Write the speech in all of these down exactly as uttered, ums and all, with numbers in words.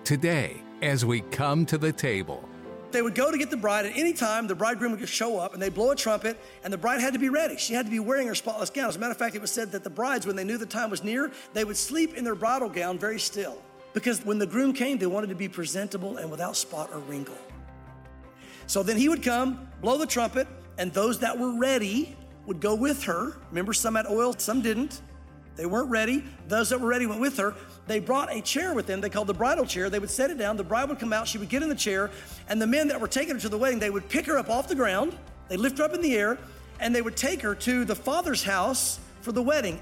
today as we come to the table. They would go to get the bride. At any time, the bridegroom would show up, and they'd blow a trumpet, and the bride had to be ready. She had to be wearing her spotless gown. As a matter of fact, it was said that the brides, when they knew the time was near, they would sleep in their bridal gown very still. Because when the groom came, they wanted to be presentable and without spot or wrinkle. So then he would come, blow the trumpet, and those that were ready would go with her. Remember, some had oil, some didn't. They weren't ready. Those that were ready went with her. They brought a chair with them. They called the bridal chair. They would set it down. The bride would come out. She would get in the chair. And the men that were taking her to the wedding, they would pick her up off the ground. They lift her up in the air, and they would take her to the father's house for the wedding.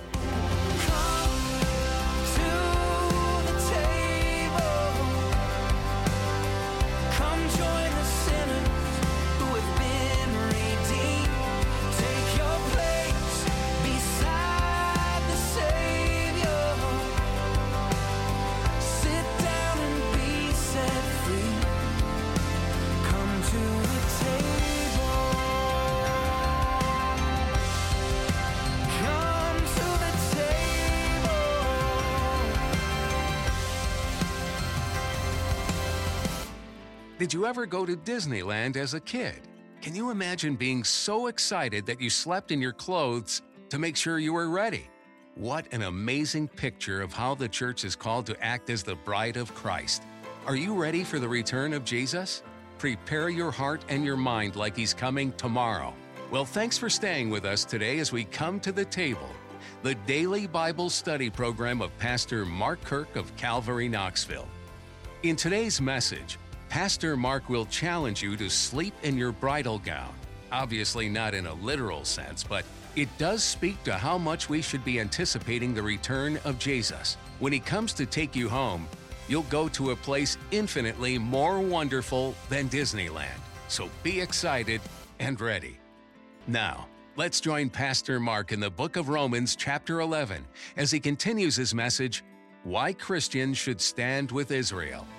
Did you ever go to Disneyland as a kid? Can you imagine being so excited that you slept in your clothes to make sure you were ready? What an amazing picture of how the church is called to act as the bride of Christ. Are you ready for the return of Jesus? Prepare your heart and your mind like He's coming tomorrow. Well, thanks for staying with us today as we come to the table, the daily Bible study program of Pastor Mark Kirk of Calvary, Knoxville. In today's message, Pastor Mark will challenge you to sleep in your bridal gown. Obviously not in a literal sense, but it does speak to how much we should be anticipating the return of Jesus. When He comes to take you home, you'll go to a place infinitely more wonderful than Disneyland. So be excited and ready. Now, let's join Pastor Mark in the book of Romans chapter eleven as he continues his message, Why Christians Should Stand with Israel.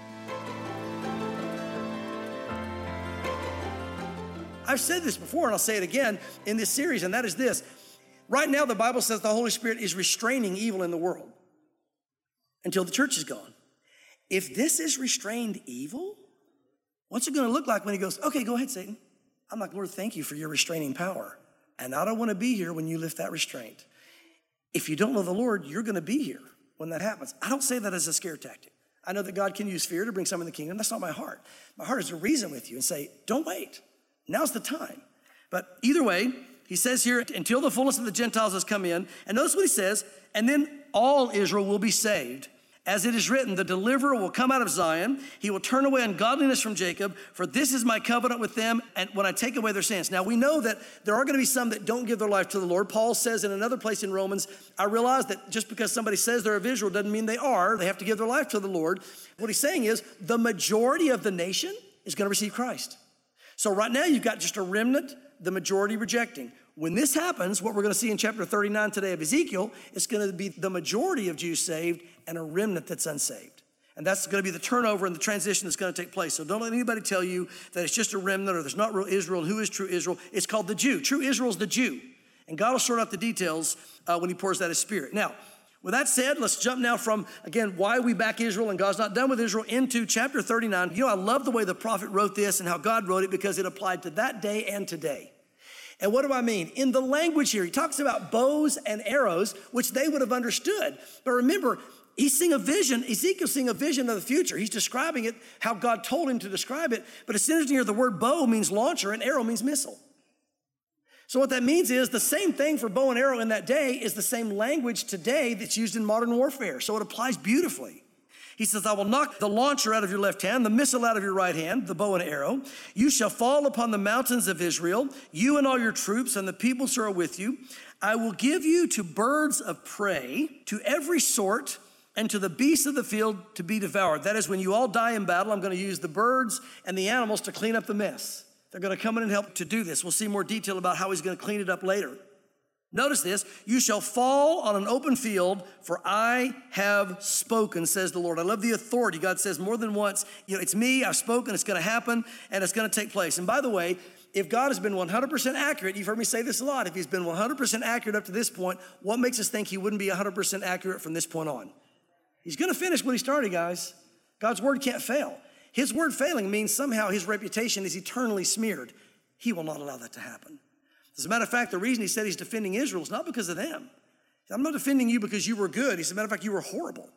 I've said this before, and I'll say it again in this series, and that is this. Right now, the Bible says the Holy Spirit is restraining evil in the world until the church is gone. If this is restrained evil, what's it going to look like when He goes, okay, go ahead, Satan. I'm like, Lord, thank you for your restraining power. And I don't want to be here when you lift that restraint. If you don't know the Lord, you're going to be here when that happens. I don't say that as a scare tactic. I know that God can use fear to bring some in the kingdom. That's not my heart. My heart is to reason with you and say, don't wait. Now's the time. But either way, he says here, until the fullness of the Gentiles has come in. And notice what he says, and then all Israel will be saved. As it is written, the deliverer will come out of Zion. He will turn away ungodliness from Jacob, for this is my covenant with them, and when I take away their sins. Now we know that there are going to be some that don't give their life to the Lord. Paul says in another place in Romans, I realize that just because somebody says they're of Israel doesn't mean they are. They have to give their life to the Lord. What he's saying is the majority of the nation is going to receive Christ. So right now you've got just a remnant, the majority rejecting. When this happens, what we're going to see in chapter thirty-nine today of Ezekiel, is going to be the majority of Jews saved and a remnant that's unsaved. And that's going to be the turnover and the transition that's going to take place. So don't let anybody tell you that it's just a remnant or there's not real Israel. And who is true Israel? It's called the Jew. True Israel is the Jew. And God will sort out the details uh, when He pours out His Spirit. Now, with that said, let's jump now from, again, why we back Israel and God's not done with Israel into chapter thirty-nine. You know, I love the way the prophet wrote this and how God wrote it because it applied to that day and today. And what do I mean? In the language here, he talks about bows and arrows, which they would have understood. But remember, he's seeing a vision. Ezekiel's seeing a vision of the future. He's describing it, how God told him to describe it. But it's interesting here, the word bow means launcher and arrow means missile. So what that means is the same thing for bow and arrow in that day is the same language today that's used in modern warfare. So it applies beautifully. He says, I will knock the launcher out of your left hand, the missile out of your right hand, the bow and arrow. You shall fall upon the mountains of Israel, you and all your troops and the peoples who are with you. I will give you to birds of prey, to every sort, and to the beasts of the field to be devoured. That is, when you all die in battle, I'm going to use the birds and the animals to clean up the mess. They're going to come in and help to do this. We'll see more detail about how He's going to clean it up later. Notice this, you shall fall on an open field, for I have spoken, says the Lord. I love the authority. God says more than once, you know, it's me, I've spoken, it's going to happen, and it's going to take place. And by the way, if God has been one hundred percent accurate, you've heard me say this a lot, if He's been one hundred percent accurate up to this point, what makes us think He wouldn't be one hundred percent accurate from this point on? He's going to finish what He started, guys. God's word can't fail. His word failing means somehow his reputation is eternally smeared. He will not allow that to happen. As a matter of fact, the reason he said he's defending Israel is not because of them. I'm not defending you because you were good. He said, matter of fact, you were horrible.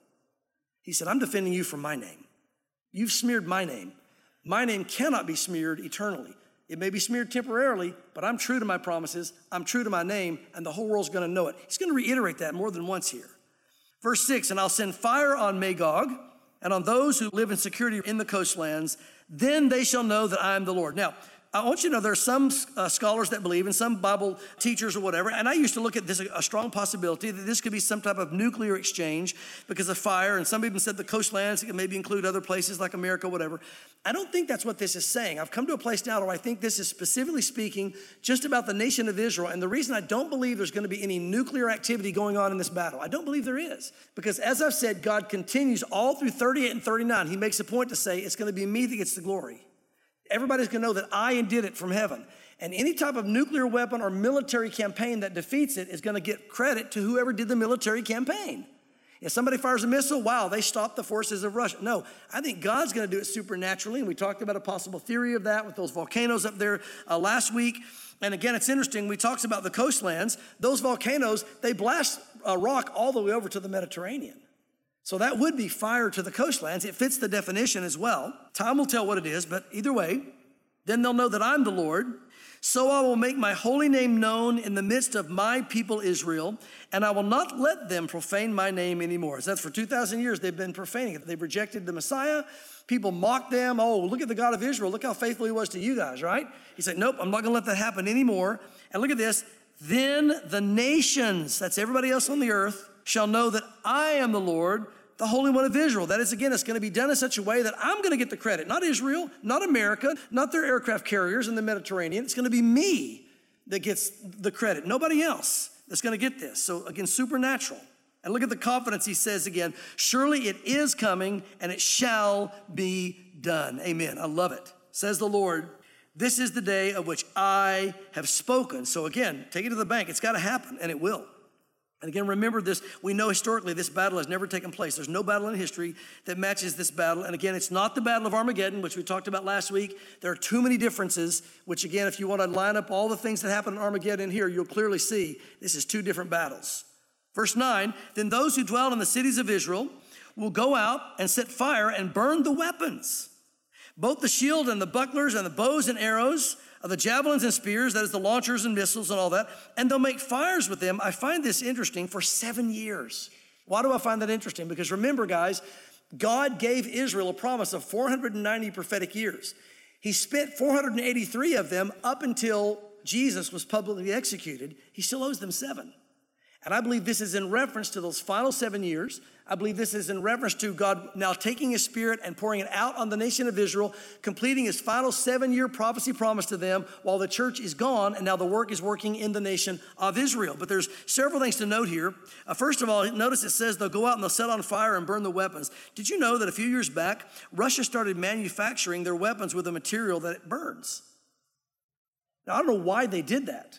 He said, I'm defending you for my name. You've smeared my name. My name cannot be smeared eternally. It may be smeared temporarily, but I'm true to my promises. I'm true to my name, and the whole world's going to know it. He's going to reiterate that more than once here. Verse six, and I'll send fire on Magog and on those who live in security in the coastlands. Then they shall know that I am the Lord. Now, I want you to know there are some uh, scholars that believe, and some Bible teachers or whatever, and I used to look at this, a strong possibility that this could be some type of nuclear exchange because of fire, and some even said the coastlands, it could maybe include other places like America, whatever. I don't think that's what this is saying. I've come to a place now where I think this is specifically speaking just about the nation of Israel, and the reason I don't believe there's going to be any nuclear activity going on in this battle, I don't believe there is, because as I've said, God continues all through thirty-eight and thirty-nine. He makes a point to say, it's going to be me that gets the glory. Everybody's going to know that I did it from heaven. And any type of nuclear weapon or military campaign that defeats it is going to get credit to whoever did the military campaign. If somebody fires a missile, wow, they stopped the forces of Russia. No, I think God's going to do it supernaturally. And we talked about a possible theory of that with those volcanoes up there uh, last week. And again, it's interesting. We talked about the coastlands. Those volcanoes, they blast uh, rock all the way over to the Mediterranean. So that would be fire to the coastlands. It fits the definition as well. Time will tell what it is, but either way, then they'll know that I'm the Lord. So I will make my holy name known in the midst of my people Israel, and I will not let them profane my name anymore. So that's for two thousand years they've been profaning it. They've rejected the Messiah. People mock them. Oh, look at the God of Israel. Look how faithful he was to you guys, right? He said, nope, I'm not going to let that happen anymore. And look at this. Then the nations, that's everybody else on the earth, shall know that I am the Lord, the Holy One of Israel. That is, again, it's going to be done in such a way that I'm going to get the credit. Not Israel, not America, not their aircraft carriers in the Mediterranean. It's going to be me that gets the credit. Nobody else that's going to get this. So again, supernatural. And look at the confidence he says again. Surely it is coming and it shall be done. Amen. I love it. Says the Lord, this is the day of which I have spoken. So again, take it to the bank. It's got to happen, and it will. And again, remember this, we know historically this battle has never taken place. There's no battle in history that matches this battle. And again, it's not the Battle of Armageddon, which we talked about last week. There are too many differences, which again, if you want to line up all the things that happened in Armageddon here, you'll clearly see this is two different battles. Verse nine, then those who dwell in the cities of Israel will go out and set fire and burn the weapons, both the shield and the bucklers and the bows and arrows, of the javelins and spears, that is the launchers and missiles and all that, and they'll make fires with them. I find this interesting for seven years. Why do I find that interesting? Because remember, guys, God gave Israel a promise of four hundred ninety prophetic years. He spent four hundred eighty-three of them up until Jesus was publicly executed. He still owes them seven. And I believe this is in reference to those final seven years. I believe this is in reference to God now taking his spirit and pouring it out on the nation of Israel, completing his final seven-year prophecy promise to them while the church is gone, and now the work is working in the nation of Israel. But there's several things to note here. Uh, first of all, notice it says they'll go out and they'll set on fire and burn the weapons. Did you know that a few years back, Russia started manufacturing their weapons with a material that it burns? Now, I don't know why they did that.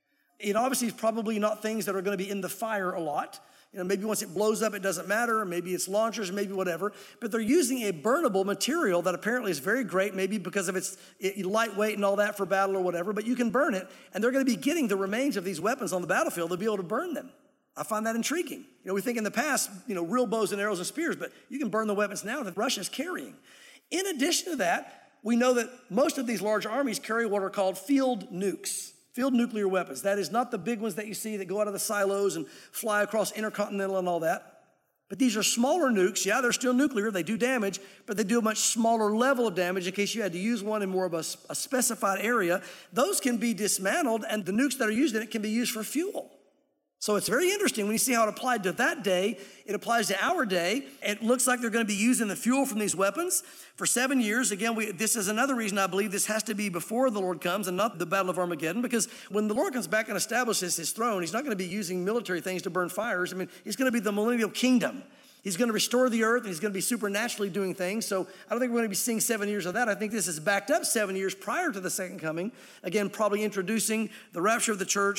It obviously is probably not things that are going to be in the fire a lot. You know, maybe once it blows up, it doesn't matter. Or maybe it's launchers, maybe whatever. But they're using a burnable material that apparently is very great, maybe because of its it, lightweight and all that for battle or whatever. But you can burn it, and they're going to be getting the remains of these weapons on the battlefield to be able to burn them. I find that intriguing. You know, we think in the past, you know, real bows and arrows and spears, but you can burn the weapons now that Russia's carrying. In addition to that, we know that most of these large armies carry what are called field nukes. Field nuclear weapons. That is not the big ones that you see that go out of the silos and fly across intercontinental and all that. But these are smaller nukes. Yeah, they're still nuclear. They do damage, but they do a much smaller level of damage in case you had to use one in more of a, a specified area. Those can be dismantled, and the nukes that are used in it can be used for fuel. So it's very interesting when you see how it applied to that day. It applies to our day. It looks like they're going to be using the fuel from these weapons for seven years. Again, we, this is another reason I believe this has to be before the Lord comes and not the Battle of Armageddon, because when the Lord comes back and establishes his throne, he's not going to be using military things to burn fires. I mean, he's going to be the millennial kingdom. He's going to restore the earth, and he's going to be supernaturally doing things. So I don't think we're going to be seeing seven years of that. I think this is backed up seven years prior to the second coming. Again, probably introducing the rapture of the church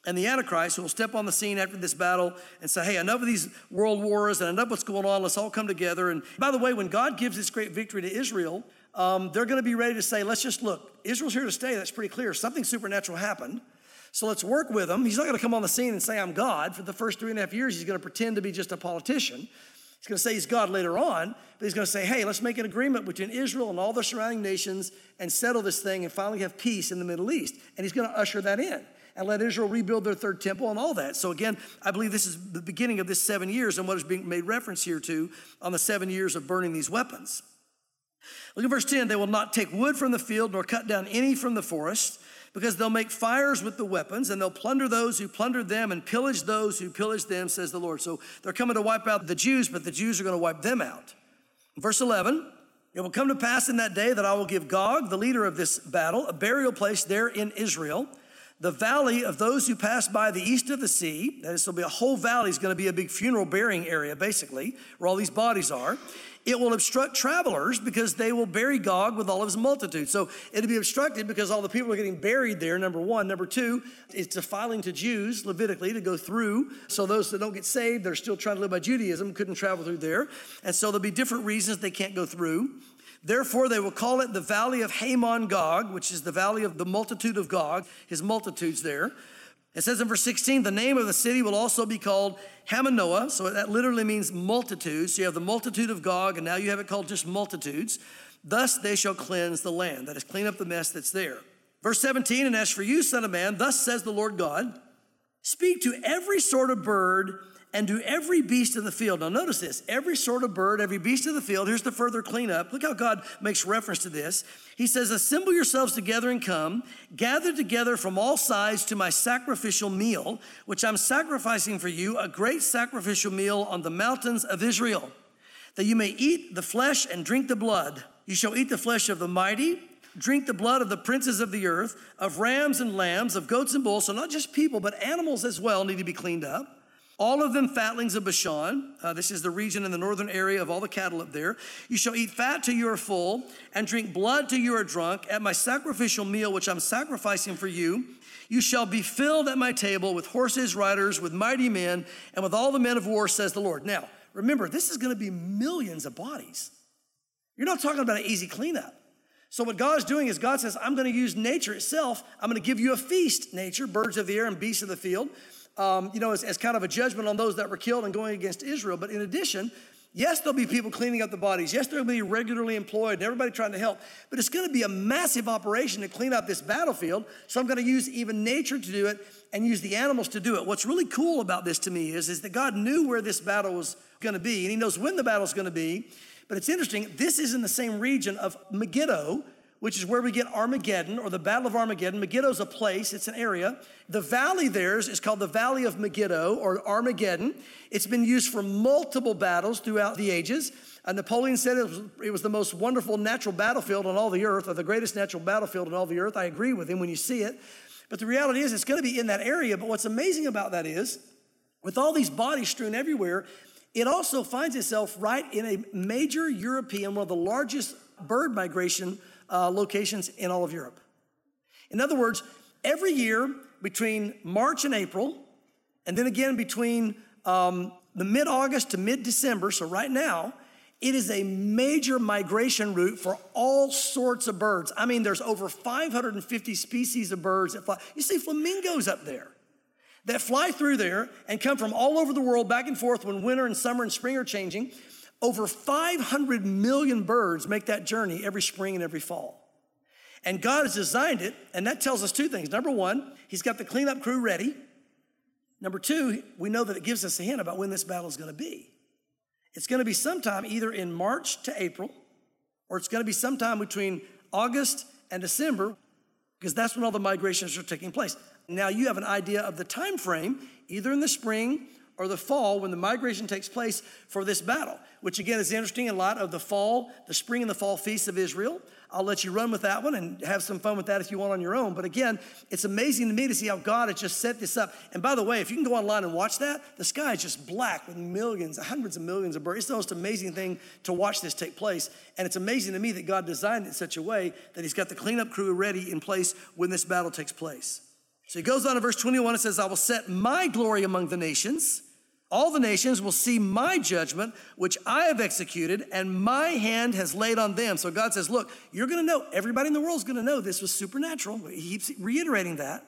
and the Antichrist, who will step on the scene after this battle and say, hey, enough of these world wars and enough of what's going on. Let's all come together. And by the way, when God gives this great victory to Israel, um, they're going to be ready to say, let's just look. Israel's here to stay. That's pretty clear. Something supernatural happened. So let's work with him. He's not going to come on the scene and say, I'm God. For the first three and a half years, he's going to pretend to be just a politician. He's going to say he's God later on, but he's going to say, hey, let's make an agreement between Israel and all the surrounding nations and settle this thing and finally have peace in the Middle East. And he's going to usher that in and let Israel rebuild their third temple and all that. So again, I believe this is the beginning of this seven years and what is being made reference here to on the seven years of burning these weapons. Look at verse ten. They will not take wood from the field nor cut down any from the forest, because they'll make fires with the weapons and they'll plunder those who plundered them and pillage those who pillaged them, says the Lord. So they're coming to wipe out the Jews, but the Jews are going to wipe them out. Verse eleven, it will come to pass in that day that I will give Gog, the leader of this battle, a burial place there in Israel. The valley of those who pass by the east of the sea, that is, there'll be a whole valley is going to be a big funeral burying area, basically, where all these bodies are. It will obstruct travelers because they will bury Gog with all of his multitude. So it'll be obstructed because all the people are getting buried there, number one. Number two, it's defiling to Jews, Levitically, to go through. So those that don't get saved, they're still trying to live by Judaism, couldn't travel through there. And so there'll be different reasons they can't go through. Therefore, they will call it the Valley of Hamon Gog, which is the valley of the multitude of Gog, his multitudes there. It says in verse sixteen, the name of the city will also be called Hamanoah. So that literally means multitudes. So you have the multitude of Gog, and now you have it called just multitudes. Thus they shall cleanse the land. That is, clean up the mess that's there. Verse seventeen, and as for you, son of man, thus says the Lord God, speak to every sort of bird and to every beast of the field. Now notice this, every sort of bird, every beast of the field. Here's the further cleanup. Look how God makes reference to this. He says, assemble yourselves together and come, gather together from all sides to my sacrificial meal, which I'm sacrificing for you, a great sacrificial meal on the mountains of Israel, that you may eat the flesh and drink the blood. You shall eat the flesh of the mighty, drink the blood of the princes of the earth, of rams and lambs, of goats and bulls. So not just people, but animals as well need to be cleaned up. All of them fatlings of Bashan. Uh, this is the region in the northern area of all the cattle up there. You shall eat fat till you are full and drink blood till you are drunk at my sacrificial meal, which I'm sacrificing for you. You shall be filled at my table with horses, riders, with mighty men, and with all the men of war, says the Lord. Now, remember, this is going to be millions of bodies. You're not talking about an easy cleanup. So what God is doing is God says, I'm going to use nature itself. I'm going to give you a feast, nature, birds of the air and beasts of the field. Um, you know, as, as kind of a judgment on those that were killed and going against Israel. But in addition, yes, there'll be people cleaning up the bodies. Yes, there'll be regularly employed and everybody trying to help. But it's going to be a massive operation to clean up this battlefield. So I'm going to use even nature to do it and use the animals to do it. What's really cool about this to me is, is that God knew where this battle was going to be, and he knows when the battle's going to be. But it's interesting, this is in the same region of Megiddo, which is where we get Armageddon, or the Battle of Armageddon. Megiddo's a place, it's an area. The valley there is called the Valley of Megiddo, or Armageddon. It's been used for multiple battles throughout the ages. Uh, Napoleon said it was, it was the most wonderful natural battlefield on all the earth, or the greatest natural battlefield on all the earth. I agree with him when you see it. But the reality is it's gonna be in that area. But what's amazing about that is, with all these bodies strewn everywhere, it also finds itself right in a major European, one of the largest bird migration Uh, locations in all of Europe. In other words, every year between March and April, and then again between um, the mid-August to mid-December, so right now, it is a major migration route for all sorts of birds. I mean, there's over five hundred fifty species of birds that fly. You see flamingos up there that fly through there and come from all over the world back and forth when winter and summer and spring are changing. Over five hundred million birds make that journey every spring and every fall. And God has designed it, and that tells us two things. Number one, he's got the cleanup crew ready. Number two, we know that it gives us a hint about when this battle is going to be. It's going to be sometime either in March to April, or it's going to be sometime between August and December, because that's when all the migrations are taking place. Now you have an idea of the time frame, either in the spring or the fall, when the migration takes place for this battle, which again is interesting in light of the fall, the spring and the fall feasts of Israel. I'll let you run with that one and have some fun with that if you want on your own. But again, it's amazing to me to see how God has just set this up. And by the way, if you can go online and watch that, the sky is just black with millions, hundreds of millions of birds. It's the most amazing thing to watch this take place. And it's amazing to me that God designed it in such a way that he's got the cleanup crew ready in place when this battle takes place. So he goes on to verse twenty-one and says, I will set my glory among the nations. All the nations will see my judgment, which I have executed, and my hand has laid on them. So God says, look, you're going to know, everybody in the world is going to know this was supernatural. He keeps reiterating that.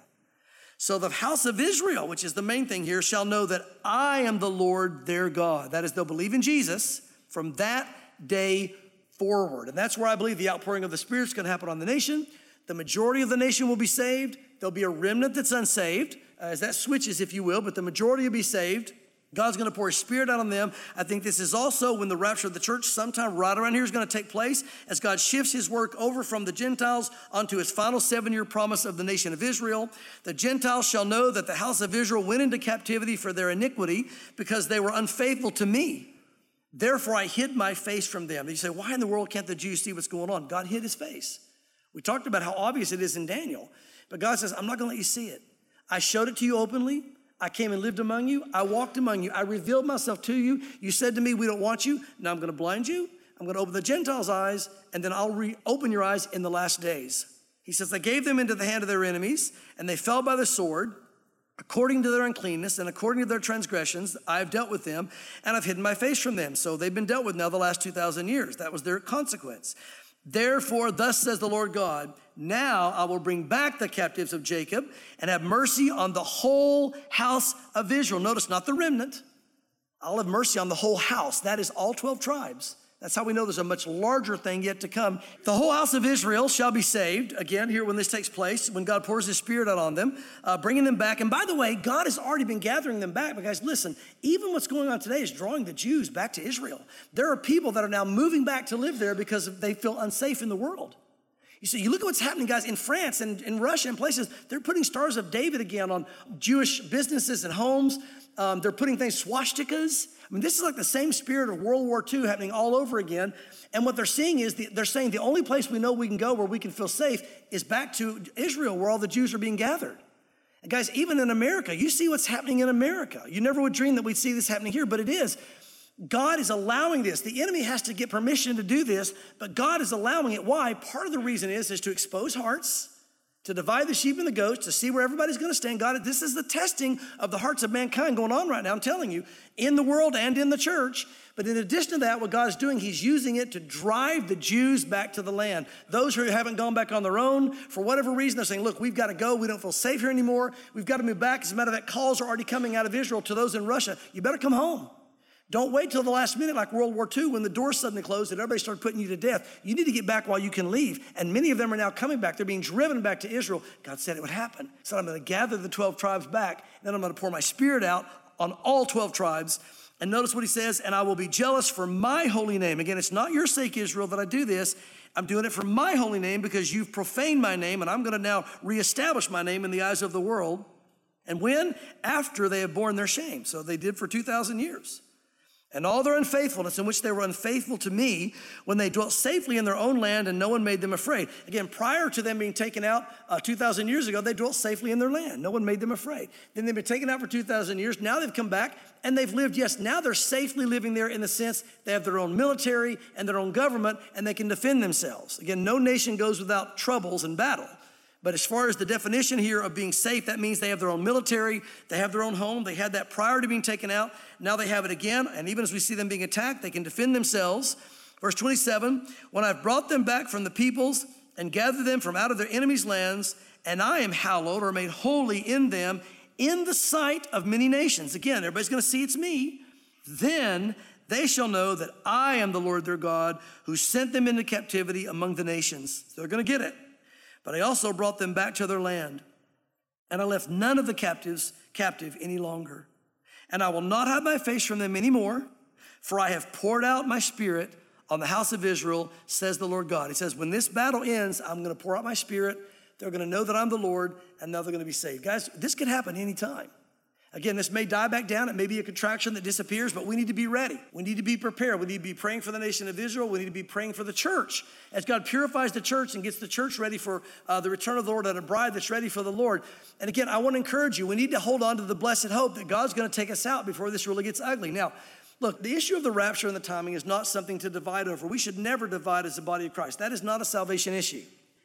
So the house of Israel, which is the main thing here, shall know that I am the Lord their God. That is, they'll believe in Jesus from that day forward. And that's where I believe the outpouring of the Spirit is going to happen on the nation. The majority of the nation will be saved. There'll be a remnant that's unsaved, uh, as that switches, if you will, but the majority will be saved. God's going to pour his Spirit out on them. I think this is also when the rapture of the church sometime right around here is going to take place, as God shifts his work over from the Gentiles onto his final seven-year promise of the nation of Israel. The Gentiles shall know that the house of Israel went into captivity for their iniquity because they were unfaithful to me. Therefore, I hid my face from them. And you say, why in the world can't the Jews see what's going on? God hid his face. We talked about how obvious it is in Daniel. But God says, I'm not going to let you see it. I showed it to you openly. I came and lived among you. I walked among you. I revealed myself to you. You said to me, we don't want you. Now I'm going to blind you. I'm going to open the Gentiles' eyes, and then I'll reopen your eyes in the last days. He says, I gave them into the hand of their enemies, and they fell by the sword. According to their uncleanness and according to their transgressions, I have dealt with them, and I've hidden my face from them. So they've been dealt with now the last two thousand years. That was their consequence. Therefore, thus says the Lord God, now I will bring back the captives of Jacob and have mercy on the whole house of Israel. Notice, not the remnant. I'll have mercy on the whole house. That is all twelve tribes. That's how we know there's a much larger thing yet to come. The whole house of Israel shall be saved. Again, here when this takes place, when God pours his Spirit out on them, uh, bringing them back. And by the way, God has already been gathering them back. But guys, listen, even what's going on today is drawing the Jews back to Israel. There are people that are now moving back to live there because they feel unsafe in the world. You see, you look at what's happening, guys, in France and in Russia and places, they're putting Stars of David again on Jewish businesses and homes. Um, they're putting things, swastikas. I mean, this is like the same spirit of World War Two happening all over again. And what they're seeing is the, they're saying the only place we know we can go where we can feel safe is back to Israel, where all the Jews are being gathered. And guys, even in America, you see what's happening in America. You never would dream that we'd see this happening here, but it is. God is allowing this. The enemy has to get permission to do this, but God is allowing it. Why? Part of the reason is, is to expose hearts, to divide the sheep and the goats, to see where everybody's going to stand. God, this is the testing of the hearts of mankind going on right now, I'm telling you, in the world and in the church. But in addition to that, what God is doing, he's using it to drive the Jews back to the land. Those who haven't gone back on their own, for whatever reason, they're saying, look, we've got to go. We don't feel safe here anymore. We've got to move back. As a matter of fact, calls are already coming out of Israel to those in Russia. You better come home. Don't wait till the last minute like World War Two when the doors suddenly closed and everybody started putting you to death. You need to get back while you can leave. And many of them are now coming back. They're being driven back to Israel. God said it would happen. He said, I'm going to gather the twelve tribes back. Then I'm going to pour my Spirit out on all twelve tribes. And notice what he says, and I will be jealous for my holy name. Again, it's not your sake, Israel, that I do this. I'm doing it for my holy name because you've profaned my name, and I'm going to now reestablish my name in the eyes of the world. And when? After they have borne their shame. So they did for two thousand years. And all their unfaithfulness in which they were unfaithful to me when they dwelt safely in their own land and no one made them afraid. Again, prior to them being taken out uh, two thousand years ago, they dwelt safely in their land. No one made them afraid. Then they've been taken out for two thousand years. Now they've come back and they've lived, yes, now they're safely living there in the sense they have their own military and their own government and they can defend themselves. Again, no nation goes without troubles and battle. But as far as the definition here of being safe, that means they have their own military, they have their own home. They had that prior to being taken out. Now they have it again. And even as we see them being attacked, they can defend themselves. Verse twenty-seven, when I've brought them back from the peoples and gathered them from out of their enemies' lands, and I am hallowed or made holy in them in the sight of many nations. Again, everybody's going to see it's me. Then they shall know that I am the Lord their God who sent them into captivity among the nations. So they're going to get it. But I also brought them back to their land, and I left none of the captives captive any longer. And I will not hide my face from them anymore, for I have poured out my Spirit on the house of Israel, says the Lord God. He says, when this battle ends, I'm going to pour out my Spirit. They're going to know that I'm the Lord, and now they're going to be saved. Guys, this could happen anytime. Again, this may die back down. It may be a contraction that disappears, but we need to be ready. We need to be prepared. We need to be praying for the nation of Israel. We need to be praying for the church. As God purifies the church and gets the church ready for uh, the return of the Lord and a bride that's ready for the Lord. And again, I want to encourage you. We need to hold on to the blessed hope that God's going to take us out before this really gets ugly. Now, look, the issue of the rapture and the timing is not something to divide over. We should never divide as the body of Christ. That is not a salvation issue.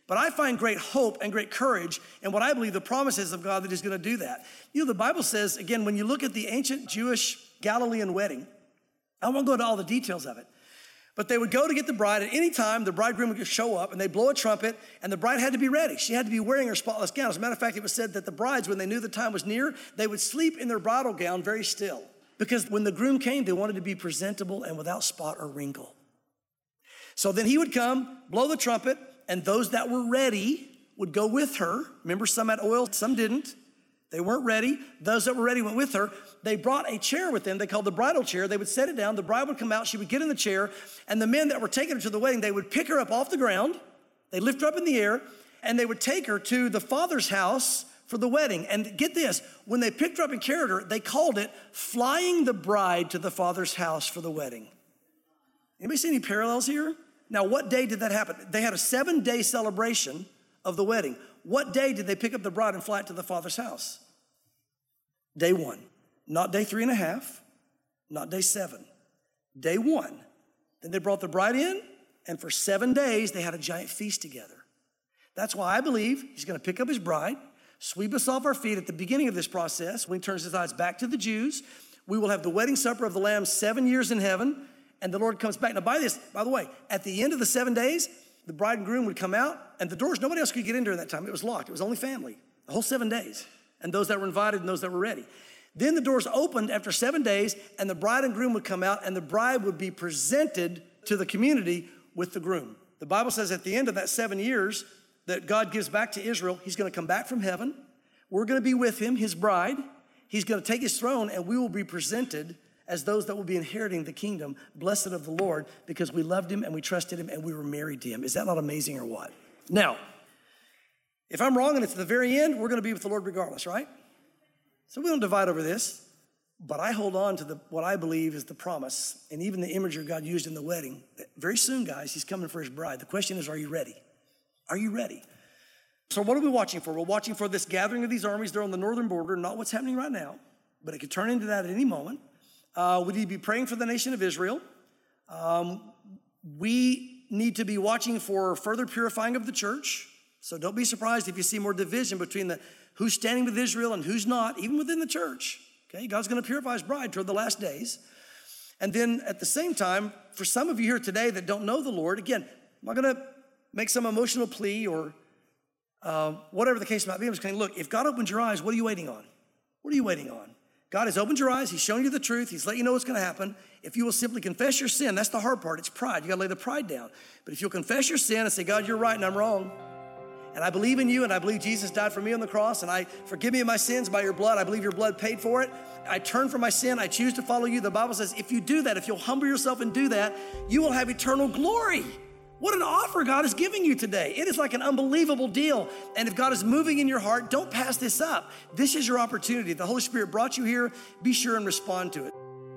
But I find great hope and great courage in what I believe the promises of God that he's going to do that. You know, the Bible says, again, when you look at the ancient Jewish Galilean wedding, I won't go into all the details of it, but they would go to get the bride. At any time, the bridegroom would show up, and they'd blow a trumpet, and the bride had to be ready. She had to be wearing her spotless gown. As a matter of fact, it was said that the brides, when they knew the time was near, they would sleep in their bridal gown very still, because when the groom came, they wanted to be presentable and without spot or wrinkle. So then he would come, blow the trumpet, and those that were ready would go with her. Remember, some had oil, some didn't. They weren't ready. Those that were ready went with her. They brought a chair with them. They called the bridal chair. They would set it down. The bride would come out. She would get in the chair. And the men that were taking her to the wedding, they would pick her up off the ground. They lift her up in the air, and they would take her to the father's house for the wedding. And get this, when they picked her up and carried her, they called it flying the bride to the father's house for the wedding. Anybody see any parallels here? Now, what day did that happen? They had a seven-day celebration of the wedding. What day did they pick up the bride and fly it to the father's house? Day one. Not day three and a half, not day seven. Day one. Then they brought the bride in, and for seven days, they had a giant feast together. That's why I believe he's going to pick up his bride, sweep us off our feet at the beginning of this process. When he turns his eyes back to the Jews, we will have the wedding supper of the Lamb seven years in heaven, and the Lord comes back. Now, by this, by the way, at the end of the seven days, the bride and groom would come out, and the doors, nobody else could get in during that time. It was locked. It was only family, the whole seven days, and those that were invited and those that were ready. Then the doors opened after seven days, and the bride and groom would come out, and the bride would be presented to the community with the groom. The Bible says at the end of that seven years that God gives back to Israel, he's going to come back from heaven. We're going to be with him, his bride. He's going to take his throne, and we will be presented as those that will be inheriting the kingdom, blessed of the Lord, because we loved him and we trusted him and we were married to him. Is that not amazing or what? Now, if I'm wrong and it's the very end, we're going to be with the Lord regardless, right? So we don't divide over this, but I hold on to the what I believe is the promise and even the imagery God used in the wedding. Very soon, guys, he's coming for his bride. The question is, are you ready? Are you ready? So what are we watching for? We're watching for this gathering of these armies. They're on the northern border, not what's happening right now, but it could turn into that at any moment. Uh, we need to be praying for the nation of Israel. Um, we need to be watching for further purifying of the church. So don't be surprised if you see more division between the who's standing with Israel and who's not, even within the church. Okay, God's going to purify his bride toward the last days. And then at the same time, for some of you here today that don't know the Lord, again, I'm not going to make some emotional plea or uh, whatever the case might be. I'm just saying, look, if God opens your eyes, what are you waiting on? What are you waiting on? God has opened your eyes. He's shown you the truth. He's let you know what's going to happen. If you will simply confess your sin, that's the hard part. It's pride. You got to lay the pride down. But if you'll confess your sin and say, God, you're right and I'm wrong, and I believe in you, and I believe Jesus died for me on the cross, and I forgive me of my sins by your blood. I believe your blood paid for it. I turn from my sin. I choose to follow you. The Bible says if you do that, if you'll humble yourself and do that, you will have eternal glory. What an offer God is giving you today. It is like an unbelievable deal. And if God is moving in your heart, don't pass this up. This is your opportunity. The Holy Spirit brought you here. Be sure and respond to it.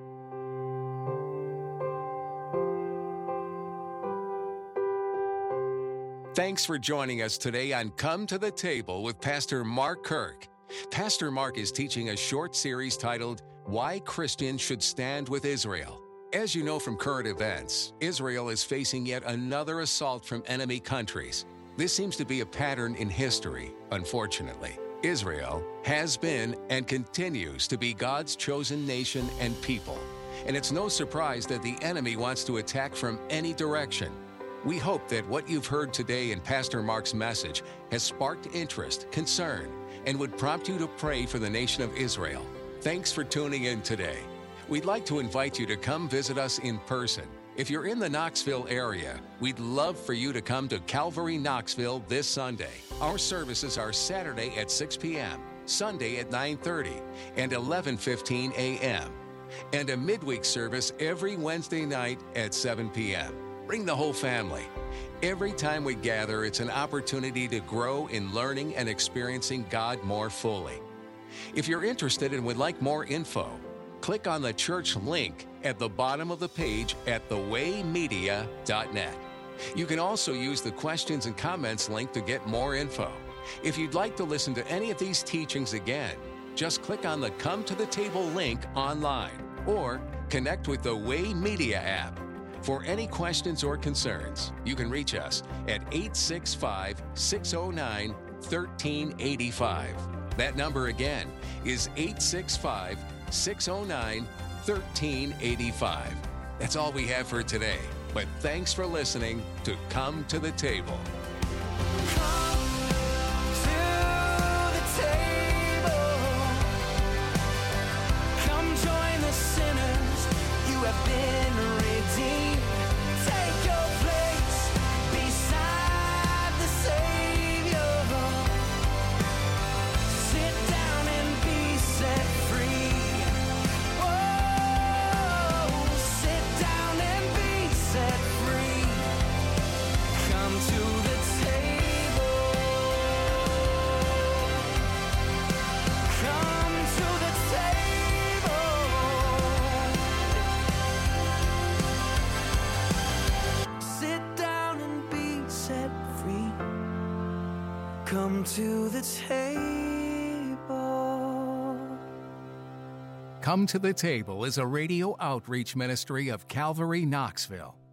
Thanks for joining us today on Come to the Table with Pastor Mark Kirk. Pastor Mark is teaching a short series titled, Why Christians Should Stand with Israel. As you know from current events, Israel is facing yet another assault from enemy countries. This seems to be a pattern in history, unfortunately. Israel has been and continues to be God's chosen nation and people. And it's no surprise that the enemy wants to attack from any direction. We hope that what you've heard today in Pastor Mark's message has sparked interest, concern, and would prompt you to pray for the nation of Israel. Thanks for tuning in today. We'd like to invite you to come visit us in person. If you're in the Knoxville area, we'd love for you to come to Calvary Knoxville this Sunday. Our services are Saturday at six p.m., Sunday at nine thirty, and eleven fifteen a.m., and a midweek service every Wednesday night at seven p.m. Bring the whole family. Every time we gather, it's an opportunity to grow in learning and experiencing God more fully. If you're interested and would like more info, click on the church link at the bottom of the page at the way media dot net. You can also use the questions and comments link to get more info. If you'd like to listen to any of these teachings again, just click on the Come to the Table link online or connect with the Way Media app. For any questions or concerns, you can reach us at eight six five, six oh nine, one three eight five. That number again is eight six five, six oh nine, one three eight five. That's all we have for today, but thanks for listening to Come to the Table. Come to the table. Come to the Table is a radio outreach ministry of Calvary Knoxville.